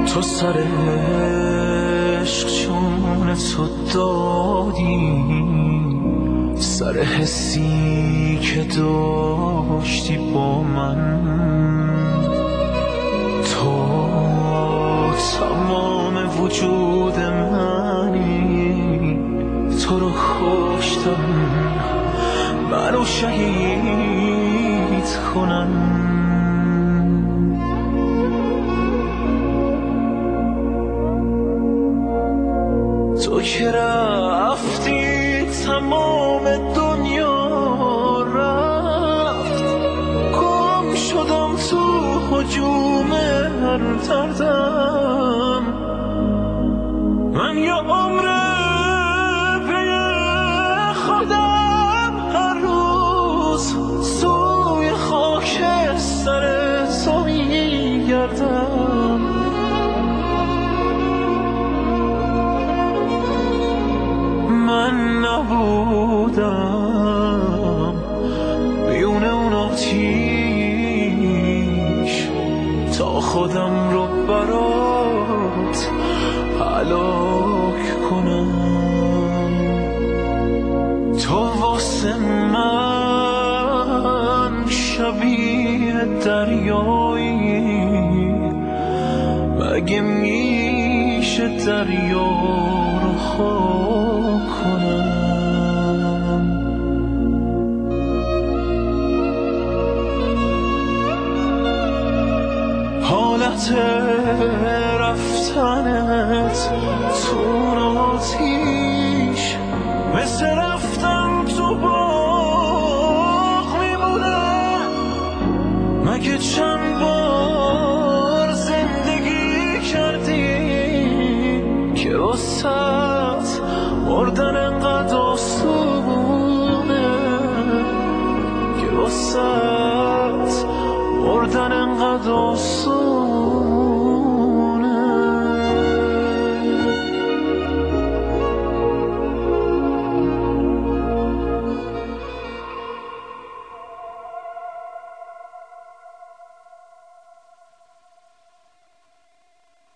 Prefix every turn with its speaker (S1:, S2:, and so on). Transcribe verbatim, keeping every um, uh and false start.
S1: تو سر عشق چون تو دادی، سر حسی که داشتی با من. تو تمام وجود منی، تو رو کشتم منو شهید کنن. تو که رفتی تمام دنیا رفت، گم شدم تو هجوم هر دردم. من یه عمره پی خودم هر روز سوی خاک سر تو میگردم. من نبودم بیون اون آتیش تا خودم رو برات هلاک کنم. تو واسه من شبیه دریایی، مگه میشه دریا رو خاک کنم؟ حالت رفتنت تو آتیش مثل رفتن تو باغ میمونه. مگه چند بار زندگی کردی که واسه مردن انقدر آسونه، که واسه مردن انقدر آسونه.